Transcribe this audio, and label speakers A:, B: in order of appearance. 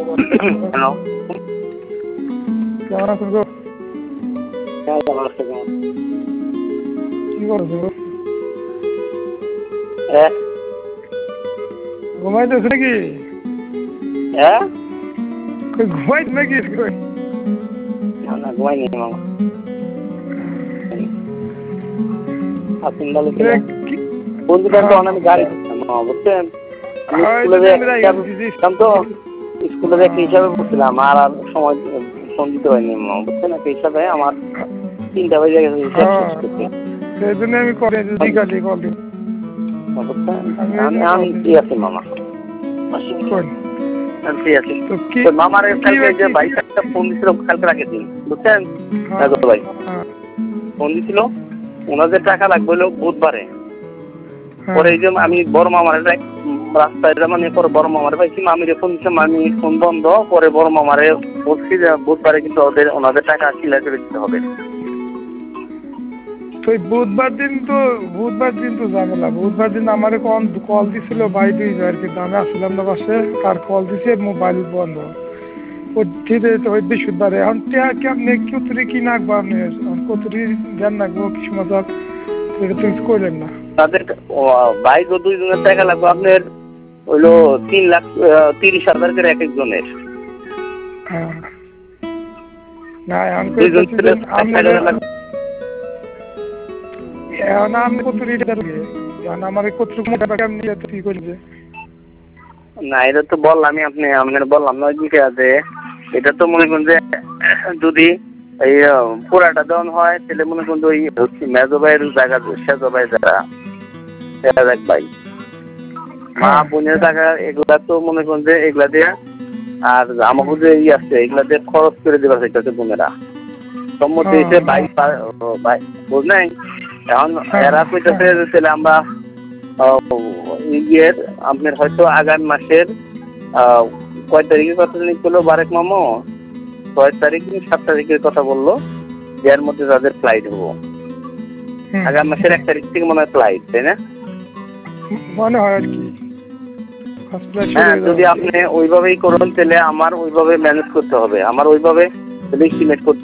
A: Hello,
B: কেমন আছেন গো?
A: কেমন আছো?
B: কি করছো গো?
A: হ্যাঁ
B: ঘুমাইতেছো নাকি?
A: হ্যাঁ,
B: কই ঘুমাইতে নাকি? কই
A: না না ঘুমাইনি মামা। আপনি ভালো
B: এ
A: ছিলেন?
B: কি-
A: বন্ধুটা তো
B: হ্যাঁ,
A: অনেক গাড়ি দিচ্ছেন মামা, বুঝছেন? আমি
B: ওই
A: স্কুলে
B: জন্য
A: যে
B: আমি রাইগা
A: হিসাবে
B: দিছি।
A: পড়ছিলাম তো, স্কুলে যে একটা হিসাবে পড়ছিলাম আর সময় ফোন দিতে পারিনি মামা, বুঝছেন? একটা হিসাবে আমার 3টা বেজে গেছে হিসাব শেষ করতে,
B: সেই জন্য আমি কলে বিকালে কল দিই।
A: বুঝছেন?
B: আমি এই
A: আমি
B: জন্য কল
A: আমি ফ্রি
B: দিই।
A: আছি মামা,
B: কই
A: আমি ফ্রি আছি।
B: তো কি
A: তো মামার
B: কি
A: কালকে যে
B: কি
A: ভাই একটা ফোন দিছিল কালকে আগের দিন, বুঝছেন?
B: হ্যাঁ,
A: ভাই
B: হ্যাঁ,
A: ফোন দিছিল, ওনাদের টাকা লাগবে হলো বুধবারে।
B: হ্যাঁ।
A: পরে এই যে আমি বড় মামার রাস্তায় মানে পরে বড় মামারে পাইছি, মামিরে ফোন দিচ্ছি, মামি ফোন বন্ধ। পরে বড় মামারে বলছি যে বুধবারে কিন্তু ওনাদের টাকা ক্লিয়ার করে দিতে হবে।
B: তো এই বুধবার দিন তো ঝামেলা। বুধবার দিন আমার কল দিছিল ভাই 2 বার, কিন্তু আমি আসলাম না পাশে। আর কল দিছে মোবাইল বন্ধ। ও ঠিক আছে, ওই বৃহস্পতিবারে এখন কেমনে কতরি কি নাকবো আপনি? কতরি জ্ঞান নাকবো কিছু মজা এটা তুমি করলেন না।
A: তাদের বাইক ও 2 জনের টাকা লাগবে আপনার হইলো 3,30,000 করে এক একজনের।
B: হ্যাঁ, না এখন
A: 2 জন
B: কইতেছি যে
A: ছেলে
B: আপনার
A: 60,000 লাগবে।
B: এখন আপনি কতরি লাগে এখন আমার কতটুকু মোটা কেমনি কি করছে?
A: না এটা তো বললামই, আপনার বললাম না ওইদিকে আছে। এটা তো মনে করেন যে যদি এই পুরাটা দেওয়ান হয় তাহলে মনে করেন যে ওই মেজো ভাইয়ের জায়গা সেজো ভাই যারা এক ভাই মা
B: হ্যাঁ,
A: বোনের টাকা এগুলা তো মনে করেন যে এগুলা দিয়ে আর আমাকে যে আছে এগুলা দিয়ে খরচ করে দেওয়া চাইতেছে বোনেরা সম্মতি
B: হ্যাঁ,
A: হয়েছে ভাই
B: হ্যাঁ,
A: ভাই বুঝলেন। এখন
B: হ্যাঁ,
A: এরা কইতেছে যে তাহলে আমরা ইয়ের আপনার হয়তো আগামী মাসের কয় তারিখের কথা জানি করলো বারেক মামো, 6 তারিখ 7 তারিখের কথা বললো যে এর মধ্যে তাদের ফ্লাইট হবো। আগামী মাসের 1 তারিখ থেকে মনে হয় ফ্লাইট, তাই না?
B: মনে হয় আর কি হসপিটাল শুরু
A: হ্যাঁ,
B: হয়ে
A: যদি
B: যাবে।
A: আপনি ওইভাবেই করুন তাহলে আমার ওইভাবে ম্যানেজ করতে হবে, আমার ওইভাবে এস্টিমেট করতে